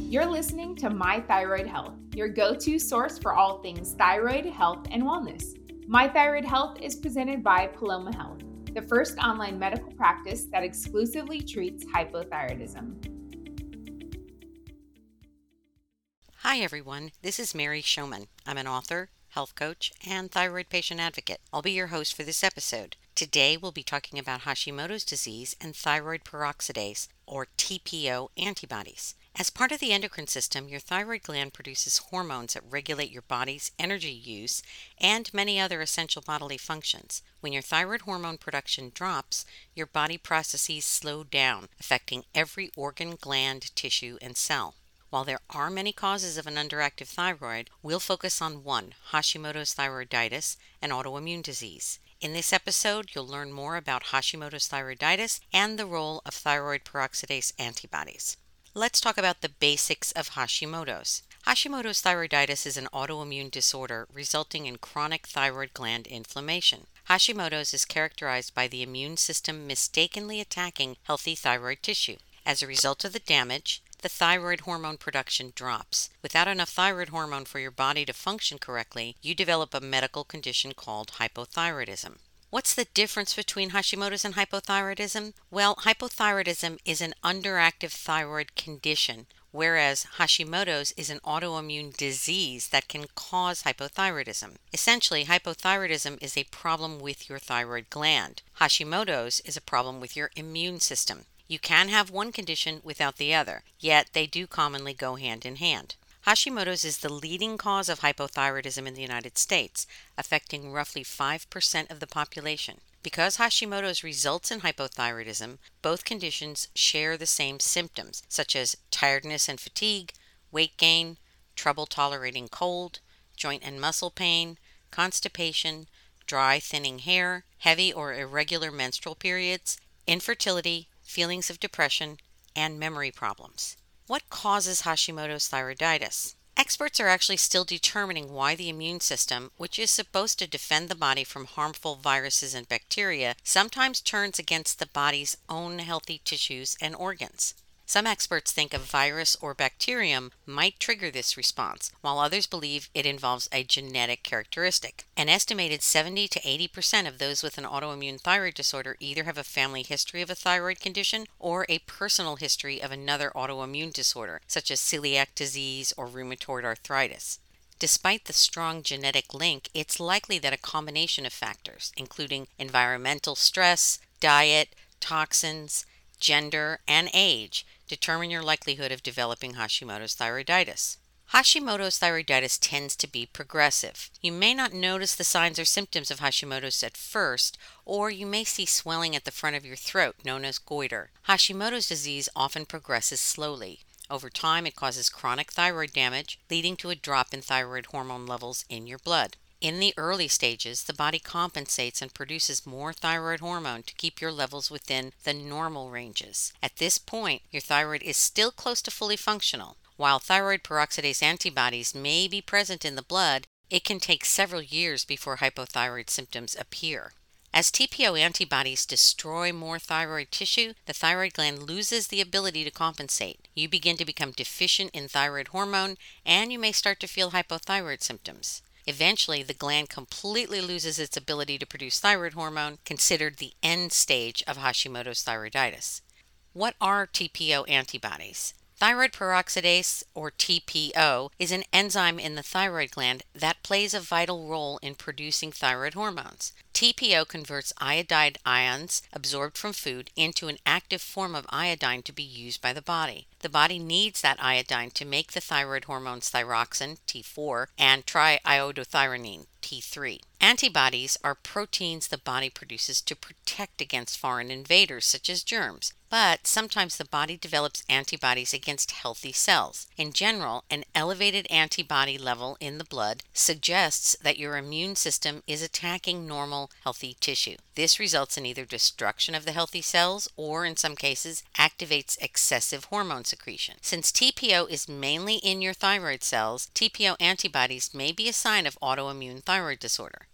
You're listening to My Thyroid Health, your go-to source for all things thyroid, health, and wellness. My Thyroid Health is presented by Paloma Health, the first online medical practice that exclusively treats hypothyroidism. Hi everyone, this is Mary Showman. I'm an author, health coach, and thyroid patient advocate. I'll be your host for this episode. Today we'll be talking about Hashimoto's disease and thyroid peroxidase, or TPO, antibodies. As part of the endocrine system, your thyroid gland produces hormones that regulate your body's energy use and many other essential bodily functions. When your thyroid hormone production drops, your body processes slow down, affecting every organ, gland, tissue, and cell. While there are many causes of an underactive thyroid, we'll focus on one, Hashimoto's thyroiditis, an autoimmune disease. In this episode, you'll learn more about Hashimoto's thyroiditis and the role of thyroid peroxidase antibodies. Let's talk about the basics of Hashimoto's. Hashimoto's thyroiditis is an autoimmune disorder resulting in chronic thyroid gland inflammation. Hashimoto's is characterized by the immune system mistakenly attacking healthy thyroid tissue. As a result of the damage, the thyroid hormone production drops. Without enough thyroid hormone for your body to function correctly, you develop a medical condition called hypothyroidism. What's the difference between Hashimoto's and hypothyroidism? Well, hypothyroidism is an underactive thyroid condition, whereas Hashimoto's is an autoimmune disease that can cause hypothyroidism. Essentially, hypothyroidism is a problem with your thyroid gland. Hashimoto's is a problem with your immune system. You can have one condition without the other, yet they do commonly go hand in hand. Hashimoto's is the leading cause of hypothyroidism in the United States, affecting roughly 5% of the population. Because Hashimoto's results in hypothyroidism, both conditions share the same symptoms, such as tiredness and fatigue, weight gain, trouble tolerating cold, joint and muscle pain, constipation, dry, thinning hair, heavy or irregular menstrual periods, infertility, feelings of depression, and memory problems. What causes Hashimoto's thyroiditis? Experts are actually still determining why the immune system, which is supposed to defend the body from harmful viruses and bacteria, sometimes turns against the body's own healthy tissues and organs. Some experts think a virus or bacterium might trigger this response, while others believe it involves a genetic characteristic. An estimated 70 to 80% of those with an autoimmune thyroid disorder either have a family history of a thyroid condition or a personal history of another autoimmune disorder, such as celiac disease or rheumatoid arthritis. Despite the strong genetic link, it's likely that a combination of factors, including environmental stress, diet, toxins, gender, and age, determine your likelihood of developing Hashimoto's thyroiditis. Hashimoto's thyroiditis tends to be progressive. You may not notice the signs or symptoms of Hashimoto's at first, or you may see swelling at the front of your throat, known as goiter. Hashimoto's disease often progresses slowly. Over time, it causes chronic thyroid damage, leading to a drop in thyroid hormone levels in your blood. In the early stages, the body compensates and produces more thyroid hormone to keep your levels within the normal ranges. At this point, your thyroid is still close to fully functional. While thyroid peroxidase antibodies may be present in the blood, it can take several years before hypothyroid symptoms appear. As TPO antibodies destroy more thyroid tissue, the thyroid gland loses the ability to compensate. You begin to become deficient in thyroid hormone, and you may start to feel hypothyroid symptoms. Eventually, the gland completely loses its ability to produce thyroid hormone, considered the end stage of Hashimoto's thyroiditis. What are TPO antibodies? Thyroid peroxidase, or TPO, is an enzyme in the thyroid gland that plays a vital role in producing thyroid hormones. TPO converts iodide ions absorbed from food into an active form of iodine to be used by the body. The body needs that iodine to make the thyroid hormones thyroxine, T4, and triiodothyronine, T3. Antibodies are proteins the body produces to protect against foreign invaders, such as germs. But sometimes the body develops antibodies against healthy cells. In general, an elevated antibody level in the blood suggests that your immune system is attacking normal, healthy tissue. This results in either destruction of the healthy cells or, in some cases, activates excessive hormone secretion. Since TPO is mainly in your thyroid cells, TPO antibodies may be a sign of autoimmune thyroid disorder.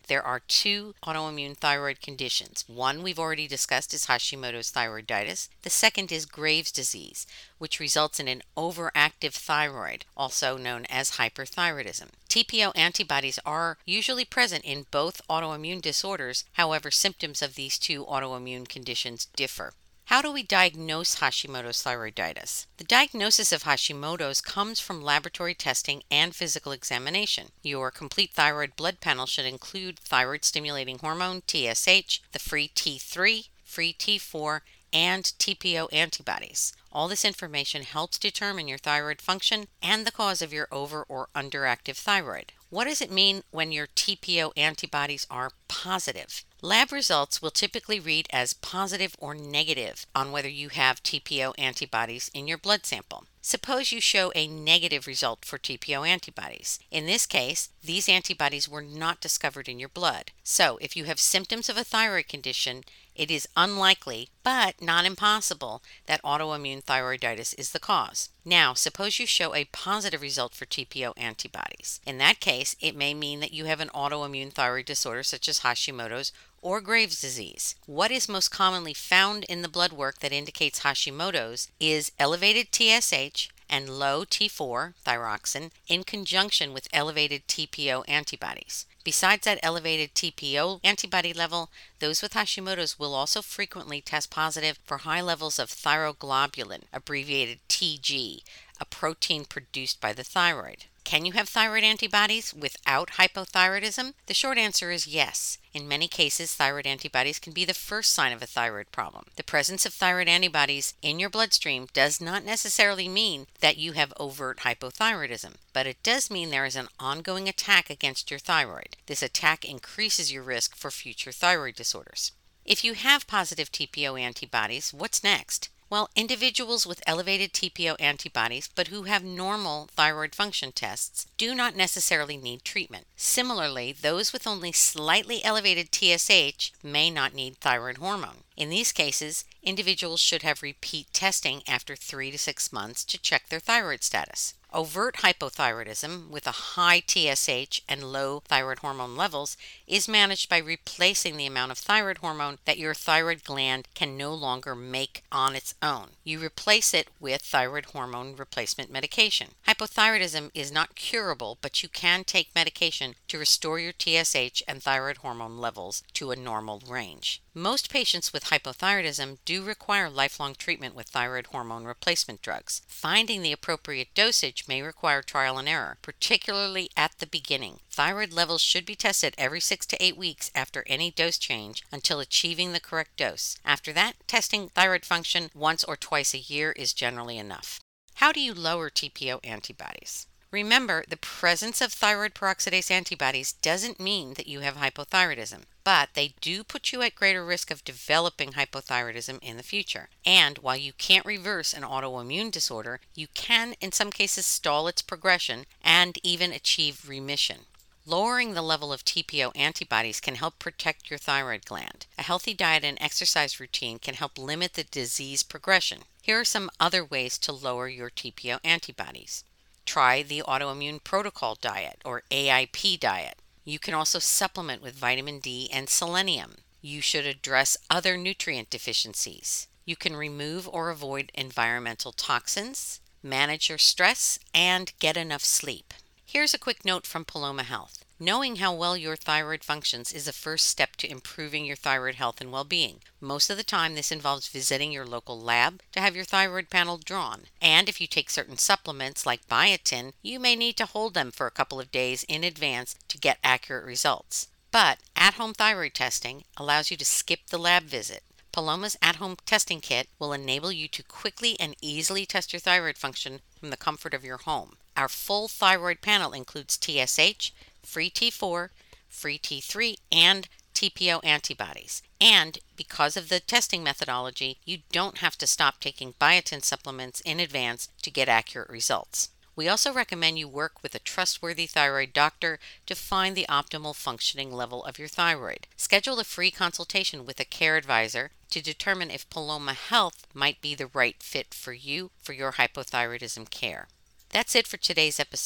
There are two autoimmune thyroid conditions. One we've already discussed is Hashimoto's thyroiditis. The second is Graves' disease, which results in an overactive thyroid, also known as hyperthyroidism. TPO antibodies are usually present in both autoimmune disorders. However, symptoms of these two autoimmune conditions differ. How do we diagnose Hashimoto's thyroiditis? The diagnosis of Hashimoto's comes from laboratory testing and physical examination. Your complete thyroid blood panel should include thyroid stimulating hormone, TSH, the free T3, free T4, and TPO antibodies. All this information helps determine your thyroid function and the cause of your over or underactive thyroid. What does it mean when your TPO antibodies are positive? Lab results will typically read as positive or negative on whether you have TPO antibodies in your blood sample. Suppose you show a negative result for TPO antibodies. In this case, these antibodies were not discovered in your blood. So, if you have symptoms of a thyroid condition, it is unlikely, but not impossible, that autoimmune thyroiditis is the cause. Now, suppose you show a positive result for TPO antibodies. In that case, it may mean that you have an autoimmune thyroid disorder such as Hashimoto's or Graves' disease. What is most commonly found in the blood work that indicates Hashimoto's is elevated TSH and low T4, thyroxine, in conjunction with elevated TPO antibodies. Besides that elevated TPO antibody level, those with Hashimoto's will also frequently test positive for high levels of thyroglobulin, abbreviated TG, a protein produced by the thyroid. Can you have thyroid antibodies without hypothyroidism? The short answer is yes. In many cases, thyroid antibodies can be the first sign of a thyroid problem. The presence of thyroid antibodies in your bloodstream does not necessarily mean that you have overt hypothyroidism, but it does mean there is an ongoing attack against your thyroid. This attack increases your risk for future thyroid disorders. If you have positive TPO antibodies, what's next? Well, individuals with elevated TPO antibodies but who have normal thyroid function tests do not necessarily need treatment. Similarly, those with only slightly elevated TSH may not need thyroid hormone. In these cases, individuals should have repeat testing after 3 to 6 months to check their thyroid status. Overt hypothyroidism with a high TSH and low thyroid hormone levels is managed by replacing the amount of thyroid hormone that your thyroid gland can no longer make on its own. You replace it with thyroid hormone replacement medication. Hypothyroidism is not curable, but you can take medication to restore your TSH and thyroid hormone levels to a normal range. Most patients with hypothyroidism do require lifelong treatment with thyroid hormone replacement drugs. Finding the appropriate dosage may require trial and error, particularly at the beginning. Thyroid levels should be tested every 6 to 8 weeks after any dose change until achieving the correct dose. After that, testing thyroid function once or twice a year is generally enough. How do you lower TPO antibodies? Remember, the presence of thyroid peroxidase antibodies doesn't mean that you have hypothyroidism, but they do put you at greater risk of developing hypothyroidism in the future. And while you can't reverse an autoimmune disorder, you can in some cases stall its progression and even achieve remission. Lowering the level of TPO antibodies can help protect your thyroid gland. A healthy diet and exercise routine can help limit the disease progression. Here are some other ways to lower your TPO antibodies. Try the Autoimmune Protocol Diet, or AIP diet. You can also supplement with vitamin D and selenium. You should address other nutrient deficiencies. You can remove or avoid environmental toxins, manage your stress, and get enough sleep. Here's a quick note from Paloma Health. Knowing how well your thyroid functions is a first step to improving your thyroid health and well-being. Most of the time, this involves visiting your local lab to have your thyroid panel drawn. And if you take certain supplements like biotin, you may need to hold them for a couple of days in advance to get accurate results. But at-home thyroid testing allows you to skip the lab visit. Paloma's at-home testing kit will enable you to quickly and easily test your thyroid function from the comfort of your home. Our full thyroid panel includes TSH, free T4, free T3, and TPO antibodies. And because of the testing methodology, you don't have to stop taking biotin supplements in advance to get accurate results. We also recommend you work with a trustworthy thyroid doctor to find the optimal functioning level of your thyroid. Schedule a free consultation with a care advisor to determine if Paloma Health might be the right fit for you for your hypothyroidism care. That's it for today's episode.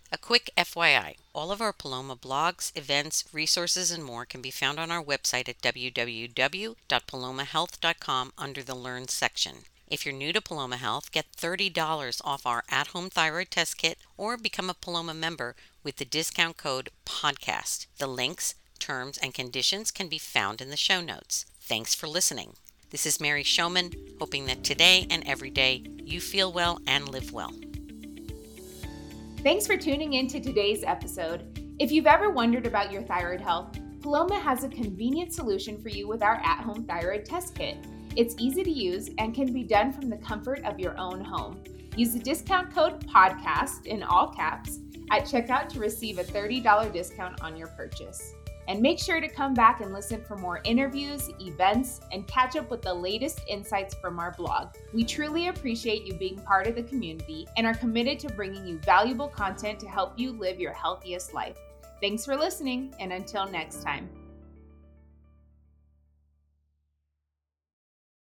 A quick FYI, all of our Paloma blogs, events, resources, and more can be found on our website at www.palomahealth.com under the Learn section. If you're new to Paloma Health, get $30 off our at-home thyroid test kit or become a Paloma member with the discount code PODCAST. The links, terms, and conditions can be found in the show notes. Thanks for listening. This is Mary Showman, hoping that today and every day you feel well and live well. Thanks for tuning in to today's episode. If you've ever wondered about your thyroid health, Paloma has a convenient solution for you with our at-home thyroid test kit. It's easy to use and can be done from the comfort of your own home. Use the discount code PODCAST in all caps at checkout to receive a $30 discount on your purchase. And make sure to come back and listen for more interviews, events, and catch up with the latest insights from our blog. We truly appreciate you being part of the community and are committed to bringing you valuable content to help you live your healthiest life. Thanks for listening, and until next time.